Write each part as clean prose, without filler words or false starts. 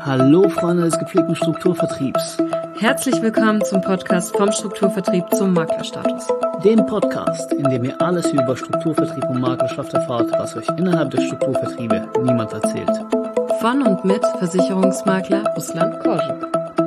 Hallo Freunde des gepflegten Strukturvertriebs. Herzlich willkommen zum Podcast vom Strukturvertrieb zum Maklerstatus. Dem Podcast, in dem ihr alles über Strukturvertrieb und Maklerschaft erfahrt, was euch innerhalb der Strukturvertriebe niemand erzählt. Von und mit Versicherungsmakler Ruslan Korschuk.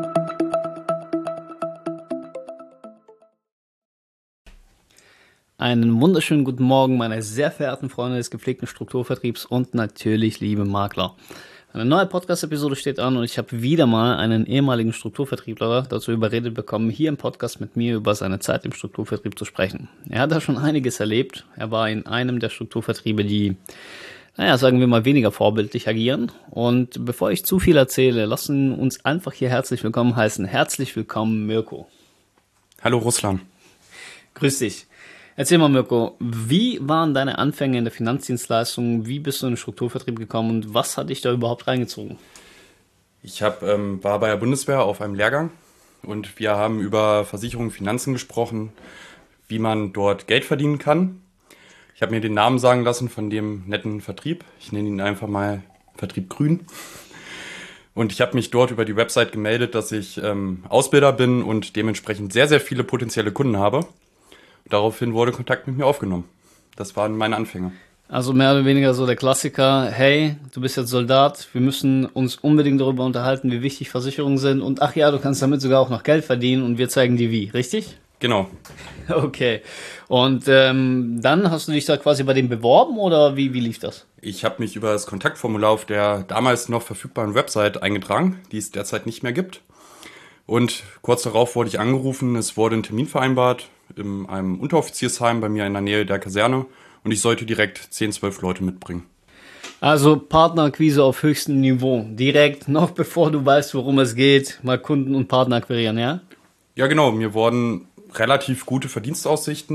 Einen wunderschönen guten Morgen, meine sehr verehrten Freunde des gepflegten Strukturvertriebs und natürlich liebe Makler. Eine neue Podcast-Episode steht an und ich habe wieder mal einen ehemaligen Strukturvertriebler dazu überredet bekommen, hier im Podcast mit mir über seine Zeit im Strukturvertrieb zu sprechen. Er hat da schon einiges erlebt. Er war in einem der Strukturvertriebe, die, sagen wir mal, weniger vorbildlich agieren. Und bevor ich zu viel erzähle, lassen uns einfach hier herzlich willkommen heißen. Herzlich willkommen, Mirko. Hallo, Ruslan. Grüß dich. Erzähl mal, Mirko, wie waren deine Anfänge in der Finanzdienstleistung? Wie bist du in den Strukturvertrieb gekommen und was hat dich da überhaupt reingezogen? Ich war bei der Bundeswehr auf einem Lehrgang und wir haben über Versicherung und Finanzen gesprochen, wie man dort Geld verdienen kann. Ich habe mir den Namen sagen lassen von dem netten Vertrieb. Ich nenne ihn einfach mal Vertrieb Grün. Und ich habe mich dort über die Website gemeldet, dass ich Ausbilder bin und dementsprechend sehr, sehr viele potenzielle Kunden habe. Daraufhin wurde Kontakt mit mir aufgenommen. Das waren meine Anfänge. Also mehr oder weniger so der Klassiker, hey, du bist jetzt Soldat, wir müssen uns unbedingt darüber unterhalten, wie wichtig Versicherungen sind und ach ja, du kannst damit sogar auch noch Geld verdienen und wir zeigen dir wie, richtig? Genau. Okay. Und dann hast du dich da quasi bei dem beworben oder wie lief das? Ich habe mich über das Kontaktformular auf der damals noch verfügbaren Website eingetragen, die es derzeit nicht mehr gibt. Und kurz darauf wurde ich angerufen, es wurde ein Termin vereinbart in einem Unteroffiziersheim bei mir in der Nähe der Kaserne und ich sollte direkt 10, 12 Leute mitbringen. Also Partnerakquise auf höchstem Niveau, direkt, noch bevor du weißt, worum es geht, mal Kunden und Partner akquirieren, ja? Ja genau, mir wurden relativ gute Verdienstaussichten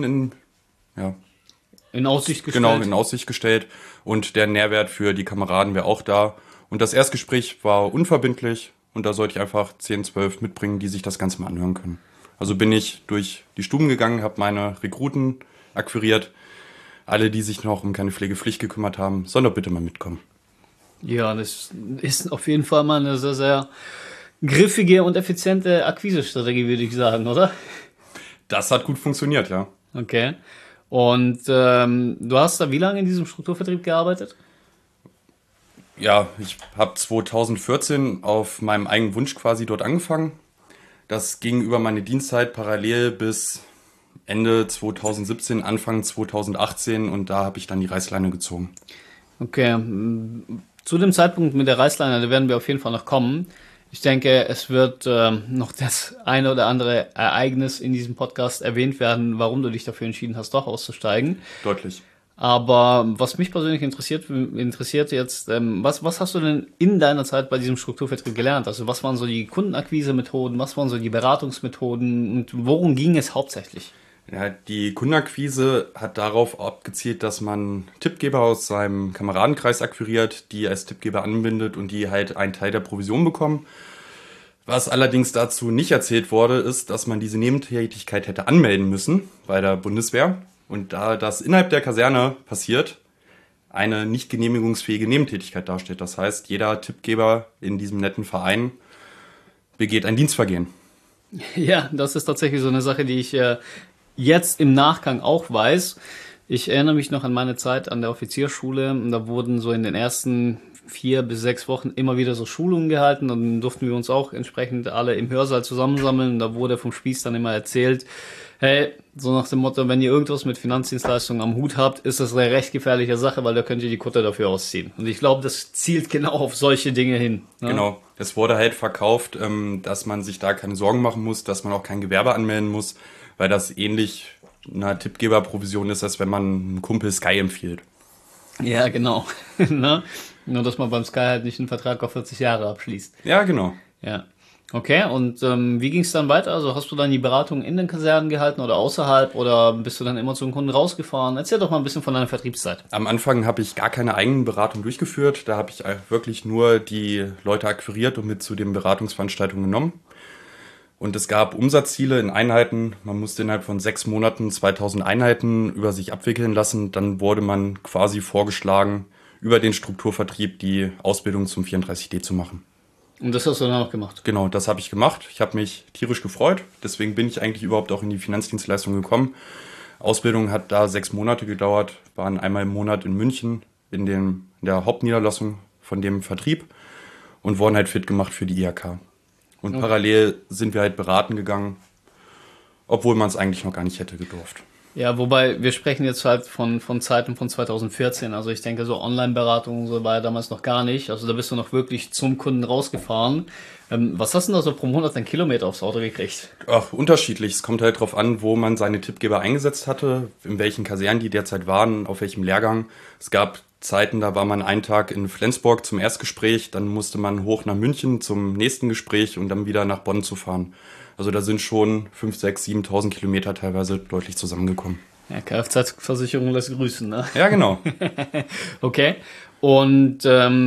in Aussicht gestellt und der Nährwert für die Kameraden wäre auch da. Und das Erstgespräch war unverbindlich. Und da sollte ich einfach 10, 12 mitbringen, die sich das Ganze mal anhören können. Also bin ich durch die Stuben gegangen, habe meine Rekruten akquiriert. Alle, die sich noch um keine Pflegepflicht gekümmert haben, sollen doch bitte mal mitkommen. Ja, das ist auf jeden Fall mal eine sehr, sehr griffige und effiziente Akquisestrategie, würde ich sagen, oder? Das hat gut funktioniert, ja. Okay. Und du hast da wie lange in diesem Strukturvertrieb gearbeitet? Ja, ich habe 2014 auf meinem eigenen Wunsch quasi dort angefangen. Das ging über meine Dienstzeit parallel bis Ende 2017, Anfang 2018 und da habe ich dann die Reißleine gezogen. Okay, zu dem Zeitpunkt mit der Reißleine, da werden wir auf jeden Fall noch kommen. Ich denke, es wird noch das eine oder andere Ereignis in diesem Podcast erwähnt werden, warum du dich dafür entschieden hast, doch auszusteigen. Deutlich. Aber was mich persönlich interessiert jetzt, was hast du denn in deiner Zeit bei diesem Strukturvertrieb gelernt? Also was waren so die Kundenakquise-Methoden, was waren so die Beratungsmethoden und worum ging es hauptsächlich? Ja, die Kundenakquise hat darauf abgezielt, dass man Tippgeber aus seinem Kameradenkreis akquiriert, die als Tippgeber anbindet und die halt einen Teil der Provision bekommen. Was allerdings dazu nicht erzählt wurde, ist, dass man diese Nebentätigkeit hätte anmelden müssen bei der Bundeswehr. Und da das innerhalb der Kaserne passiert, eine nicht genehmigungsfähige Nebentätigkeit darstellt. Das heißt, jeder Tippgeber in diesem netten Verein begeht ein Dienstvergehen. Ja, das ist tatsächlich so eine Sache, die ich jetzt im Nachgang auch weiß. Ich erinnere mich noch an meine Zeit an der Offiziersschule. Da wurden so in den ersten 4 bis 6 Wochen immer wieder so Schulungen gehalten. Dann durften wir uns auch entsprechend alle im Hörsaal zusammensammeln. Da wurde vom Spieß dann immer erzählt, hey, so nach dem Motto, wenn ihr irgendwas mit Finanzdienstleistungen am Hut habt, ist das eine recht gefährliche Sache, weil da könnt ihr die Kutte dafür ausziehen. Und ich glaube, das zielt genau auf solche Dinge hin. Ne? Genau, es wurde halt verkauft, dass man sich da keine Sorgen machen muss, dass man auch kein Gewerbe anmelden muss, weil das ähnlich einer Tippgeberprovision ist, als wenn man einem Kumpel Sky empfiehlt. Ja, genau. Ne? Nur, dass man beim Sky halt nicht einen Vertrag auf 40 Jahre abschließt. Ja, genau. Ja. Okay, und wie ging es dann weiter? Also hast du dann die Beratung in den Kasernen gehalten oder außerhalb oder bist du dann immer zu den Kunden rausgefahren? Erzähl doch mal ein bisschen von deiner Vertriebszeit. Am Anfang habe ich gar keine eigenen Beratungen durchgeführt. Da habe ich wirklich nur die Leute akquiriert und mit zu den Beratungsveranstaltungen genommen. Und es gab Umsatzziele in Einheiten. Man musste innerhalb von 6 Monaten 2000 Einheiten über sich abwickeln lassen. Dann wurde man quasi vorgeschlagen, über den Strukturvertrieb die Ausbildung zum 34D zu machen. Und das hast du dann auch gemacht? Genau, das habe ich gemacht. Ich habe mich tierisch gefreut. Deswegen bin ich eigentlich überhaupt auch in die Finanzdienstleistung gekommen. Ausbildung hat da 6 Monate gedauert, waren einmal im Monat in München in der Hauptniederlassung von dem Vertrieb und wurden halt fit gemacht für die IHK. Und parallel sind wir halt beraten gegangen, obwohl man es eigentlich noch gar nicht hätte gedurft. Ja, wobei wir sprechen jetzt halt von Zeiten von 2014. Also ich denke, so Online-Beratung so war ja damals noch gar nicht. Also da bist du noch wirklich zum Kunden rausgefahren. Was hast du denn da so pro Monat an Kilometer aufs Auto gekriegt? Ach, unterschiedlich. Es kommt halt drauf an, wo man seine Tippgeber eingesetzt hatte, in welchen Kasernen die derzeit waren, auf welchem Lehrgang. Es gab Zeiten, da war man einen Tag in Flensburg zum Erstgespräch, dann musste man hoch nach München zum nächsten Gespräch und dann wieder nach Bonn zu fahren. Also da sind schon 5.000, 6.000, 7.000 Kilometer teilweise deutlich zusammengekommen. Ja, Kfz-Versicherung lässt grüßen, ne? Ja, genau. Okay. Und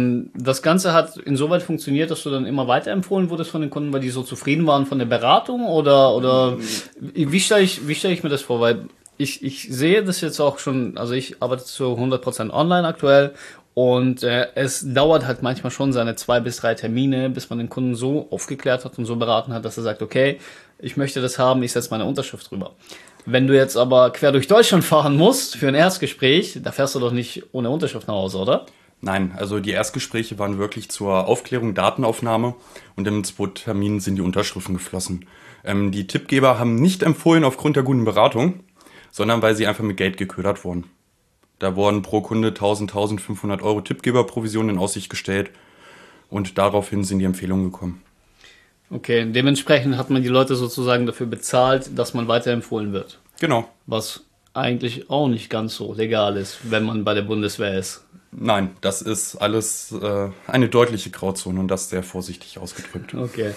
das Ganze hat insoweit funktioniert, dass du dann immer weiterempfohlen wurdest von den Kunden, weil die so zufrieden waren von der Beratung oder wie stelle ich mir das vor? Weil ich sehe das jetzt auch schon, also ich arbeite zu 100% online aktuell und es dauert halt manchmal schon seine 2 bis 3 Termine, bis man den Kunden so aufgeklärt hat und so beraten hat, dass er sagt, okay, ich möchte das haben, ich setze meine Unterschrift drüber. Wenn du jetzt aber quer durch Deutschland fahren musst für ein Erstgespräch, da fährst du doch nicht ohne Unterschrift nach Hause, oder? Nein, also die Erstgespräche waren wirklich zur Aufklärung, Datenaufnahme und im Termin sind die Unterschriften geflossen. Die Tippgeber haben nicht empfohlen aufgrund der guten Beratung, sondern weil sie einfach mit Geld geködert wurden. Da wurden pro Kunde 1.500 Euro Tippgeberprovision in Aussicht gestellt und daraufhin sind die Empfehlungen gekommen. Okay, dementsprechend hat man die Leute sozusagen dafür bezahlt, dass man weiterempfohlen wird. Genau. Was eigentlich auch nicht ganz so legal ist, wenn man bei der Bundeswehr ist. Nein, das ist alles eine deutliche Grauzone und das sehr vorsichtig ausgedrückt. Okay.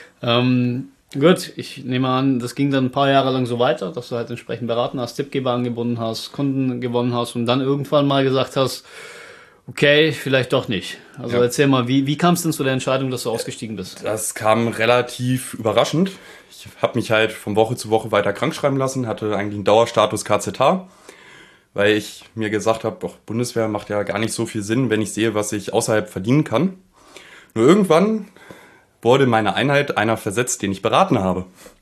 Gut, ich nehme an, das ging dann ein paar Jahre lang so weiter, dass du halt entsprechend beraten hast, Tippgeber angebunden hast, Kunden gewonnen hast und dann irgendwann mal gesagt hast, okay, vielleicht doch nicht. Also Ja. Erzähl mal, wie kam es denn zu der Entscheidung, dass du ausgestiegen bist? Das kam relativ überraschend. Ich habe mich halt von Woche zu Woche weiter krankschreiben lassen, hatte eigentlich einen Dauerstatus KZH, weil ich mir gesagt habe, Bundeswehr macht ja gar nicht so viel Sinn, wenn ich sehe, was ich außerhalb verdienen kann. Nur irgendwann wurde in meine Einheit einer versetzt, den ich beraten habe.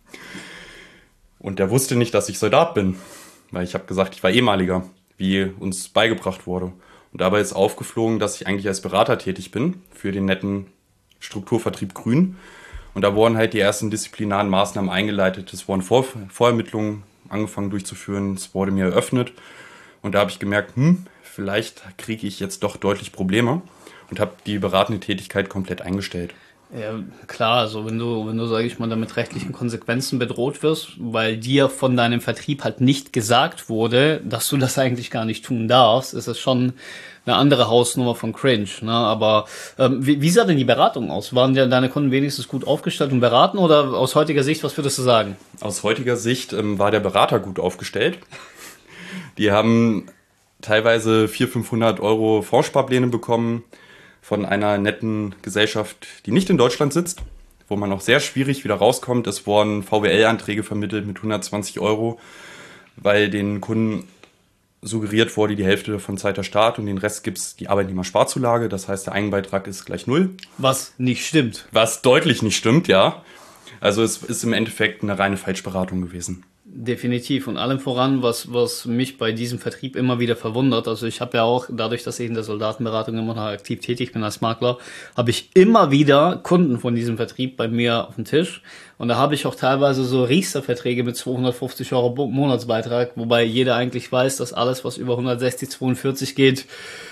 Und der wusste nicht, dass ich Soldat bin, weil ich habe gesagt, ich war ehemaliger, wie uns beigebracht wurde. Und dabei ist aufgeflogen, dass ich eigentlich als Berater tätig bin für den netten Strukturvertrieb Grün. Und da wurden halt die ersten disziplinaren Maßnahmen eingeleitet. Es wurden Vorermittlungen angefangen durchzuführen, es wurde mir eröffnet. Und da habe ich gemerkt, vielleicht kriege ich jetzt doch deutlich Probleme und habe die beratende Tätigkeit komplett eingestellt. Ja, klar, also wenn du, sage ich mal, damit rechtlichen Konsequenzen bedroht wirst, weil dir von deinem Vertrieb halt nicht gesagt wurde, dass du das eigentlich gar nicht tun darfst, ist es schon eine andere Hausnummer von Cringe. Ne? Aber wie sah denn die Beratung aus? Waren deine Kunden wenigstens gut aufgestellt und beraten oder aus heutiger Sicht, was würdest du sagen? Aus heutiger Sicht war der Berater gut aufgestellt. Die haben teilweise 400-500 Euro Fondssparpläne bekommen von einer netten Gesellschaft, die nicht in Deutschland sitzt, wo man auch sehr schwierig wieder rauskommt. Es wurden VWL-Anträge vermittelt mit 120 Euro, weil den Kunden suggeriert wurde, die Hälfte davon zahlt der Staat und den Rest gibt es die Arbeitnehmersparzulage. Das heißt, der Eigenbeitrag ist gleich 0. Was nicht stimmt. Was deutlich nicht stimmt, ja. Also es ist im Endeffekt eine reine Falschberatung gewesen. Definitiv. Und allem voran, was mich bei diesem Vertrieb immer wieder verwundert, also ich habe ja auch, dadurch, dass ich in der Soldatenberatung immer noch aktiv tätig bin als Makler, habe ich immer wieder Kunden von diesem Vertrieb bei mir auf dem Tisch. Und da habe ich auch teilweise so Riester-Verträge mit 250 Euro Monatsbeitrag, wobei jeder eigentlich weiß, dass alles, was über 160, 42 geht,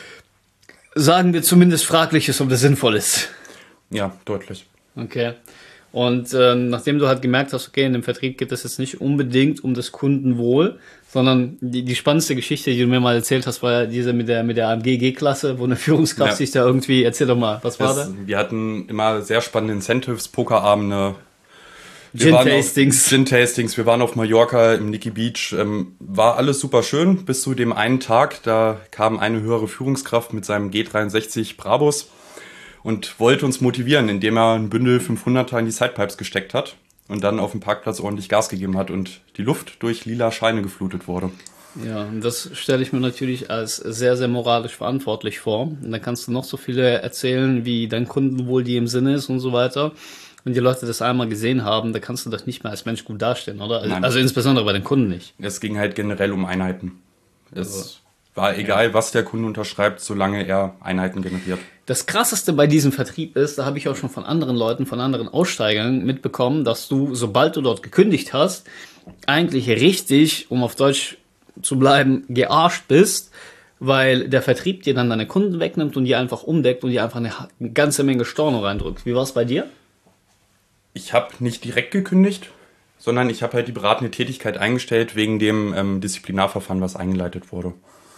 sagen wir zumindest fraglich ist, ob das sinnvoll ist. Ja, deutlich. Okay. Und nachdem du halt gemerkt hast, okay, in dem Vertrieb geht es jetzt nicht unbedingt um das Kundenwohl, sondern die spannendste Geschichte, die du mir mal erzählt hast, war ja diese mit der AMG G-Klasse, wo eine Führungskraft sich da irgendwie, erzähl doch mal, was war da? Wir hatten immer sehr spannende Incentives, Pokerabende, Gin-Tastings. Wir waren auf Mallorca im Nikki Beach, war alles super schön, bis zu dem einen Tag, da kam eine höhere Führungskraft mit seinem G63 Brabus und wollte uns motivieren, indem er ein Bündel 500er in die Sidepipes gesteckt hat und dann auf dem Parkplatz ordentlich Gas gegeben hat und die Luft durch lila Scheine geflutet wurde. Ja, und das stelle ich mir natürlich als sehr, sehr moralisch verantwortlich vor. Und dann kannst du noch so viele erzählen, wie dein Kundenwohl dir im Sinne ist und so weiter. Wenn die Leute das einmal gesehen haben, da kannst du das nicht mehr als Mensch gut darstellen, oder? Also insbesondere bei den Kunden nicht. Es ging halt generell um Einheiten. Es war egal, was der Kunde unterschreibt, solange er Einheiten generiert. Das Krasseste bei diesem Vertrieb ist, da habe ich auch schon von anderen Leuten, von anderen Aussteigern mitbekommen, dass du, sobald du dort gekündigt hast, eigentlich richtig, um auf Deutsch zu bleiben, gearscht bist, weil der Vertrieb dir dann deine Kunden wegnimmt und die einfach umdeckt und dir einfach eine ganze Menge Storno reindrückt. Wie war es bei dir? Ich habe nicht direkt gekündigt, sondern ich habe halt die beratende Tätigkeit eingestellt wegen dem Disziplinarverfahren, was eingeleitet wurde.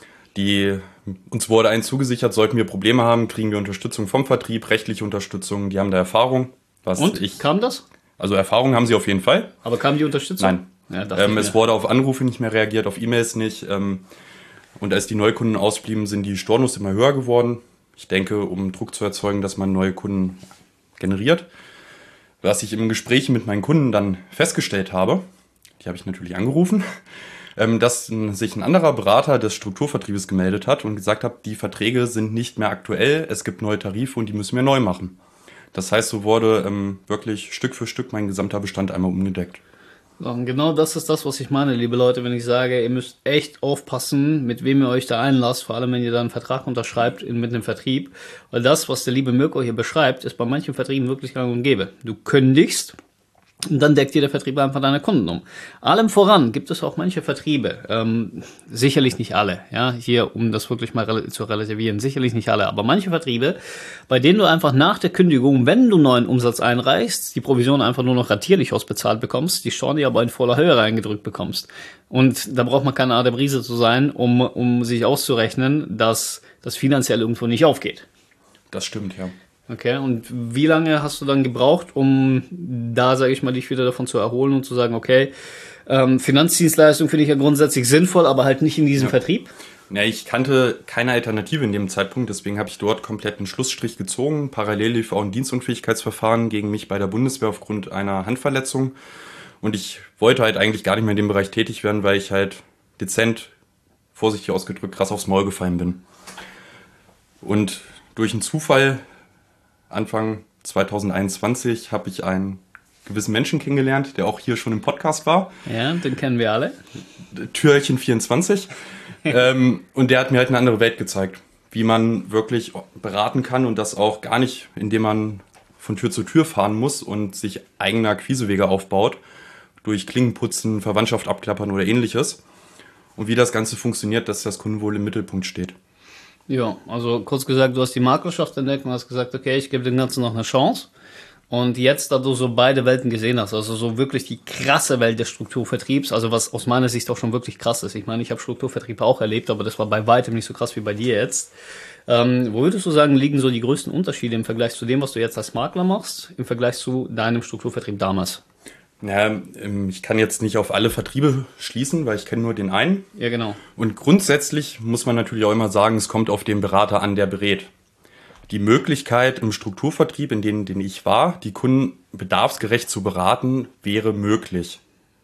Uns wurde eins zugesichert, sollten wir Probleme haben, kriegen wir Unterstützung vom Vertrieb, rechtliche Unterstützung, die haben da Erfahrung. Kam das? Also Erfahrung haben sie auf jeden Fall. Aber kam die Unterstützung? Nein. Ja, es wurde auf Anrufe nicht mehr reagiert, auf E-Mails nicht. Und als die Neukunden ausblieben, sind die Stornos immer höher geworden. Ich denke, um Druck zu erzeugen, dass man neue Kunden generiert. Was ich im Gespräch mit meinen Kunden dann festgestellt habe, die habe ich natürlich angerufen, dass sich ein anderer Berater des Strukturvertriebes gemeldet hat und gesagt hat, die Verträge sind nicht mehr aktuell, es gibt neue Tarife und die müssen wir neu machen. Das heißt, so wurde wirklich Stück für Stück mein gesamter Bestand einmal umgedeckt. Und genau das ist das, was ich meine, liebe Leute, wenn ich sage, ihr müsst echt aufpassen, mit wem ihr euch da einlasst, vor allem wenn ihr da einen Vertrag unterschreibt mit dem Vertrieb. Weil das, was der liebe Mirko hier beschreibt, ist bei manchen Vertrieben wirklich gang und gäbe. Du kündigst und dann deckt dir der Vertrieb einfach deine Kunden um. Allem voran gibt es auch manche Vertriebe, sicherlich nicht alle, ja, hier, um das wirklich mal zu relativieren, sicherlich nicht alle, aber manche Vertriebe, bei denen du einfach nach der Kündigung, wenn du neuen Umsatz einreichst, die Provision einfach nur noch ratierlich ausbezahlt bekommst, die Storni aber in voller Höhe reingedrückt bekommst. Und da braucht man keine Art der Brise zu sein, um sich auszurechnen, dass das finanziell irgendwo nicht aufgeht. Das stimmt, ja. Okay, und wie lange hast du dann gebraucht, um da, sage ich mal, dich wieder davon zu erholen und zu sagen, okay, Finanzdienstleistung finde ich ja grundsätzlich sinnvoll, aber halt nicht in diesem Vertrieb? Ja, ich kannte keine Alternative in dem Zeitpunkt, deswegen habe ich dort komplett einen Schlussstrich gezogen. Parallel lief auch ein Dienstunfähigkeitsverfahren gegen mich bei der Bundeswehr aufgrund einer Handverletzung. Und ich wollte halt eigentlich gar nicht mehr in dem Bereich tätig werden, weil ich halt dezent, vorsichtig ausgedrückt, krass aufs Maul gefallen bin. Und durch einen Zufall Anfang 2021 habe ich einen gewissen Menschen kennengelernt, der auch hier schon im Podcast war. Ja, den kennen wir alle. Türchen 24. Und der hat mir halt eine andere Welt gezeigt, wie man wirklich beraten kann und das auch gar nicht, indem man von Tür zu Tür fahren muss und sich eigene Akquisewege aufbaut, durch Klingenputzen, Verwandtschaft abklappern oder ähnliches. Und wie das Ganze funktioniert, dass das Kundenwohl im Mittelpunkt steht. Ja, also kurz gesagt, du hast die Maklerschaft entdeckt und hast gesagt, okay, ich gebe dem Ganzen noch eine Chance. Und jetzt, da du so beide Welten gesehen hast, also so wirklich die krasse Welt des Strukturvertriebs, also was aus meiner Sicht auch schon wirklich krass ist. Ich meine, ich habe Strukturvertrieb auch erlebt, aber das war bei weitem nicht so krass wie bei dir jetzt. Wo würdest du sagen, liegen so die größten Unterschiede im Vergleich zu dem, was du jetzt als Makler machst, im Vergleich zu deinem Strukturvertrieb damals? Ja, ich kann jetzt nicht auf alle Vertriebe schließen, weil ich kenne nur den einen. Ja, genau. Und grundsätzlich muss man natürlich auch immer sagen, es kommt auf den Berater an, der berät. Die Möglichkeit im Strukturvertrieb, in den ich war, die Kunden bedarfsgerecht zu beraten, wäre möglich.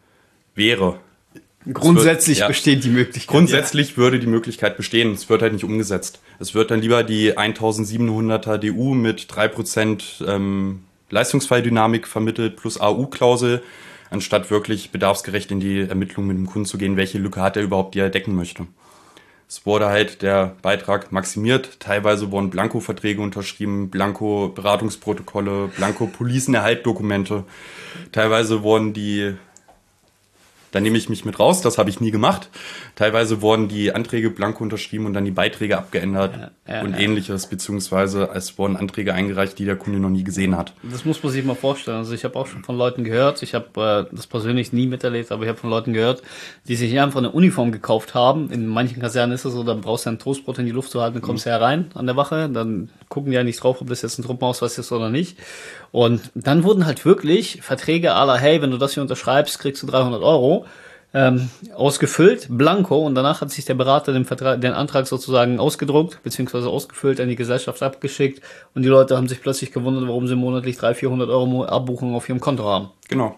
Grundsätzlich besteht die Möglichkeit. Grundsätzlich würde die Möglichkeit bestehen. Es wird halt nicht umgesetzt. Es wird dann lieber die 1700er DU mit 3% Leistungsfalldynamik vermittelt plus AU-Klausel, anstatt wirklich bedarfsgerecht in die Ermittlung mit dem Kunden zu gehen, welche Lücke hat er überhaupt, die er decken möchte. Es wurde halt der Beitrag maximiert. Teilweise wurden Blanko-Verträge unterschrieben, Blanko-Beratungsprotokolle, Blanko-Policenerhaltdokumente. Teilweise wurden da nehme ich mich mit raus, das habe ich nie gemacht. Teilweise wurden die Anträge blanko unterschrieben und dann die Beiträge abgeändert und ähnliches, beziehungsweise es wurden Anträge eingereicht, die der Kunde noch nie gesehen hat. Das muss man sich mal vorstellen. Also ich habe auch schon von Leuten gehört, ich habe das persönlich nie miterlebt, aber ich habe von Leuten gehört, die sich einfach eine Uniform gekauft haben. In manchen Kasernen ist es so, da brauchst du ein Toastbrot in die Luft zu halten, dann kommst du herein an der Wache, dann gucken die ja nicht drauf, ob das jetzt ein Truppenausweis ist oder nicht. Und dann wurden halt wirklich Verträge à la, hey, wenn du das hier unterschreibst, kriegst du 300 € ausgefüllt, blanko, und danach hat sich der Berater den Antrag sozusagen ausgedruckt, beziehungsweise ausgefüllt, an die Gesellschaft abgeschickt, und die Leute haben sich plötzlich gewundert, warum sie monatlich 300-400 € Abbuchung auf ihrem Konto haben. Genau.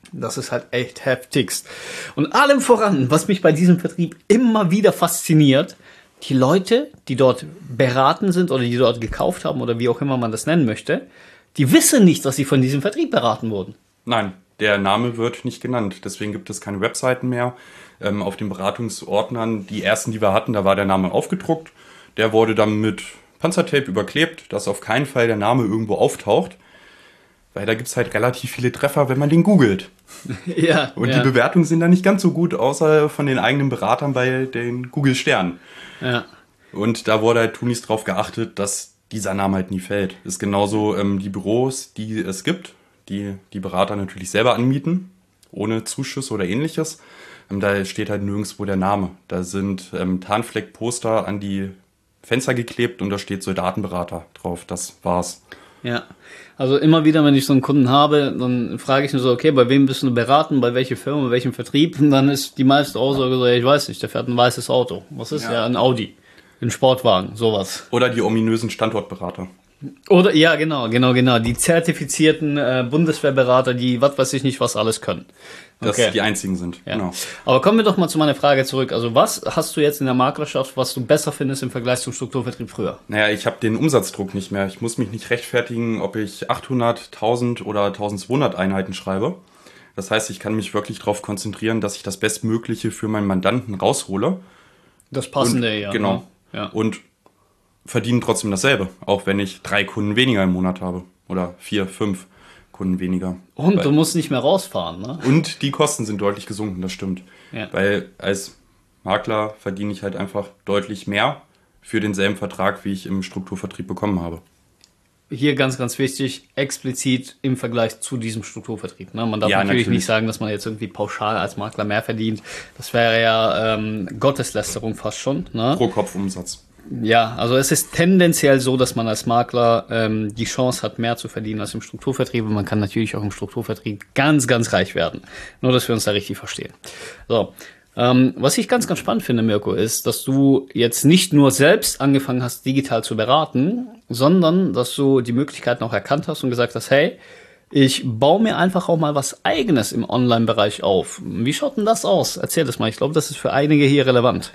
Das ist halt echt heftigst. Und allem voran, was mich bei diesem Vertrieb immer wieder fasziniert, die Leute, die dort beraten sind oder die dort gekauft haben oder wie auch immer man das nennen möchte, die wissen nicht, dass sie von diesem Vertrieb beraten wurden. Nein, der Name wird nicht genannt. Deswegen gibt es keine Webseiten mehr. Auf den Beratungsordnern, die ersten, die wir hatten, da war der Name aufgedruckt. Der wurde dann mit Panzertape überklebt, dass auf keinen Fall der Name irgendwo auftaucht. Weil da gibt es halt relativ viele Treffer, wenn man den googelt. Ja. Und die Bewertungen sind da nicht ganz so gut, außer von den eigenen Beratern bei den Google-Sternen. Ja. Und da wurde halt tunlichst drauf geachtet, dass dieser Name halt nie fällt. Ist genauso die Büros, die es gibt, die Berater natürlich selber anmieten, ohne Zuschüsse oder ähnliches. Da steht halt nirgendwo der Name. Da sind Tarnfleck-Poster an die Fenster geklebt und da steht Soldatenberater drauf. Das war's. Ja, also immer wieder, wenn ich so einen Kunden habe, dann frage ich ihn so, okay, bei wem bist du beraten, bei welcher Firma, bei welchem Vertrieb? Und dann ist die meiste Aussage so, ja, ich weiß nicht, der fährt ein weißes Auto. Was ist? Ja, ein Audi, ein Sportwagen, sowas. Oder die ominösen Standortberater. Oder, ja, genau. Die zertifizierten Bundeswehrberater, die was weiß ich nicht, was alles können. Dass die einzigen sind, ja. Genau. Aber kommen wir doch mal zu meiner Frage zurück. Also was hast du jetzt in der Maklerschaft, was du besser findest im Vergleich zum Strukturvertrieb früher? Naja, ich habe den Umsatzdruck nicht mehr. Ich muss mich nicht rechtfertigen, ob ich 800, 1000 oder 1200 Einheiten schreibe. Das heißt, ich kann mich wirklich darauf konzentrieren, dass ich das Bestmögliche für meinen Mandanten raushole. Das Passende, und, ja. Genau. Ja. Und verdiene trotzdem dasselbe, auch wenn ich 3 Kunden weniger im Monat habe. Oder 4, 5 Kunden weniger. Und du musst nicht mehr rausfahren, ne? Und die Kosten sind deutlich gesunken, das stimmt. Ja. Weil als Makler verdiene ich halt einfach deutlich mehr für denselben Vertrag, wie ich im Strukturvertrieb bekommen habe. Hier ganz, ganz wichtig, explizit im Vergleich zu diesem Strukturvertrieb. Ne? Man darf Ja, natürlich natürlich nicht sagen, dass man jetzt irgendwie pauschal als Makler mehr verdient. Das wäre ja Gotteslästerung fast schon. Ne? Pro Kopf Umsatz. Ja, also es ist tendenziell so, dass man als Makler die Chance hat, mehr zu verdienen als im Strukturvertrieb. Und man kann natürlich auch im Strukturvertrieb ganz, ganz reich werden. Nur, dass wir uns da richtig verstehen. So, was ich ganz, ganz spannend finde, Mirko, ist, dass du jetzt nicht nur selbst angefangen hast, digital zu beraten, sondern dass du die Möglichkeiten auch erkannt hast und gesagt hast, hey, ich baue mir einfach auch mal was Eigenes im Online-Bereich auf. Wie schaut denn das aus? Erzähl das mal. Ich glaube, das ist für einige hier relevant.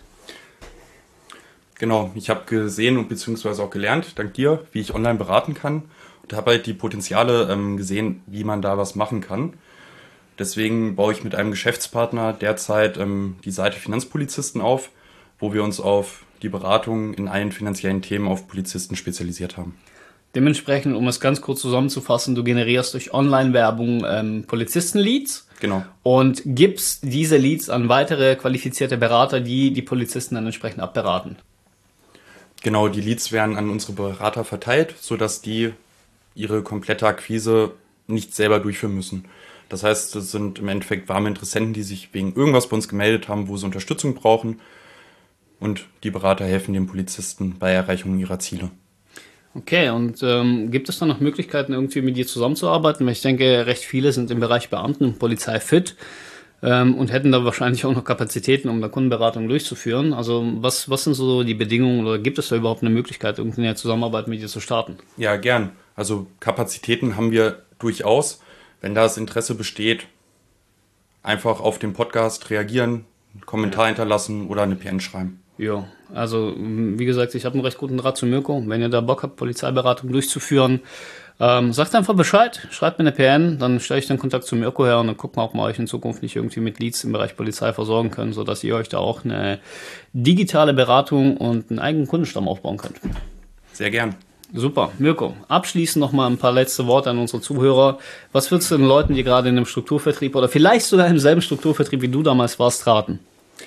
Genau, ich habe gesehen und beziehungsweise auch gelernt, dank dir, wie ich online beraten kann und habe halt die Potenziale gesehen, wie man da was machen kann. Deswegen baue ich mit einem Geschäftspartner derzeit die Seite Finanzpolizisten auf, wo wir uns auf die Beratung in allen finanziellen Themen auf Polizisten spezialisiert haben. Dementsprechend, um es ganz kurz zusammenzufassen, du generierst durch Online-Werbung Polizisten-Leads. Genau. Und gibst diese Leads an weitere qualifizierte Berater, die die Polizisten dann entsprechend abberaten. Genau, die Leads werden an unsere Berater verteilt, sodass die ihre komplette Akquise nicht selber durchführen müssen. Das heißt, das sind im Endeffekt warme Interessenten, die sich wegen irgendwas bei uns gemeldet haben, wo sie Unterstützung brauchen. Und die Berater helfen den Polizisten bei Erreichung ihrer Ziele. Okay, und gibt es dann noch Möglichkeiten, irgendwie mit dir zusammenzuarbeiten? Weil ich denke, recht viele sind im Bereich Beamten und Polizei fit und hätten da wahrscheinlich auch noch Kapazitäten, um da Kundenberatung durchzuführen. Also was sind so die Bedingungen oder gibt es da überhaupt eine Möglichkeit, irgendwie eine Zusammenarbeit mit dir zu starten? Ja, gern. Also Kapazitäten haben wir durchaus. Wenn da das Interesse besteht, einfach auf den Podcast reagieren, einen Kommentar hinterlassen oder eine PN schreiben. Ja, also wie gesagt, ich habe einen recht guten Draht zu Mirko. Wenn ihr da Bock habt, Polizeiberatung durchzuführen, sagt einfach Bescheid, schreibt mir eine PN, dann stelle ich den Kontakt zu Mirko her und dann gucken wir, ob wir euch in Zukunft nicht irgendwie mit Leads im Bereich Polizei versorgen können, sodass ihr euch da auch eine digitale Beratung und einen eigenen Kundenstamm aufbauen könnt. Sehr gern. Super, Mirko, abschließend noch mal ein paar letzte Worte an unsere Zuhörer. Was würdest du den Leuten, die gerade in einem Strukturvertrieb oder vielleicht sogar im selben Strukturvertrieb wie du damals warst, raten?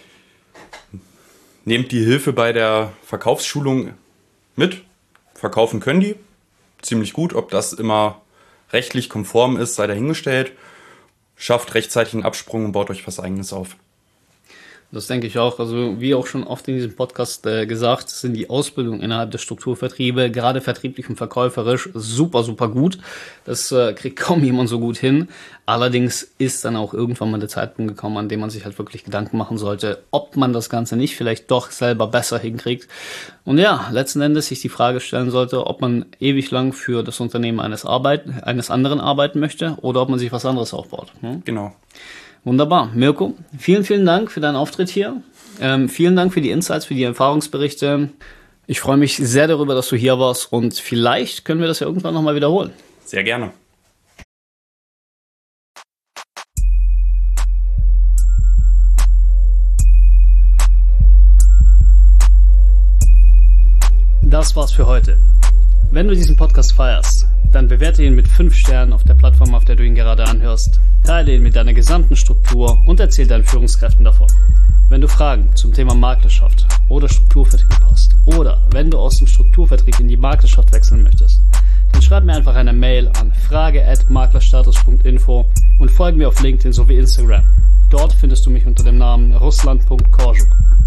Nehmt die Hilfe bei der Verkaufsschulung mit. Verkaufen können die ziemlich gut. Ob das immer rechtlich konform ist, sei dahingestellt. Schafft rechtzeitig einen Absprung und baut euch was Eigenes auf. Das denke ich auch. Also wie auch schon oft in diesem Podcast gesagt, sind die Ausbildungen innerhalb der Strukturvertriebe, gerade vertrieblich und verkäuferisch, super, super gut. Das kriegt kaum jemand so gut hin. Allerdings ist dann auch irgendwann mal der Zeitpunkt gekommen, an dem man sich halt wirklich Gedanken machen sollte, ob man das Ganze nicht vielleicht doch selber besser hinkriegt. Und ja, letzten Endes sich die Frage stellen sollte, ob man ewig lang für das Unternehmen eines anderen arbeiten möchte oder ob man sich was anderes aufbaut. Genau. Wunderbar. Mirko, vielen, vielen Dank für deinen Auftritt hier. Vielen Dank für die Insights, für die Erfahrungsberichte. Ich freue mich sehr darüber, dass du hier warst und vielleicht können wir das ja irgendwann nochmal wiederholen. Sehr gerne. Das war's für heute. Wenn du diesen Podcast feierst, dann bewerte ihn mit 5 Sternen auf der Plattform, auf der du ihn gerade anhörst. Teile ihn mit deiner gesamten Struktur und erzähl deinen Führungskräften davon. Wenn du Fragen zum Thema Maklerschaft oder Strukturvertrieb hast oder wenn du aus dem Strukturvertrieb in die Maklerschaft wechseln möchtest, dann schreib mir einfach eine Mail an frage@maklerstatus.info und folge mir auf LinkedIn sowie Instagram. Dort findest du mich unter dem Namen Ruslan.Korjuk.